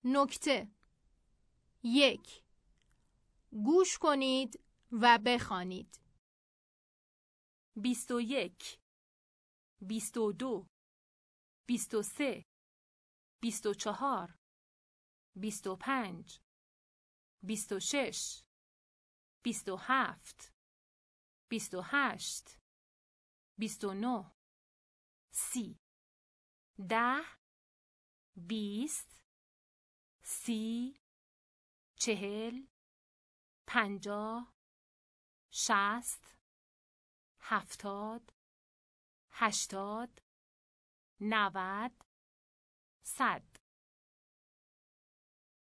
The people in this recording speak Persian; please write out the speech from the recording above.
نکته 1. گوش کنید و بخوانید. 21 22 23 24 25 26 27 28 29 30 10 20 30 40 50 60 70 80 90 100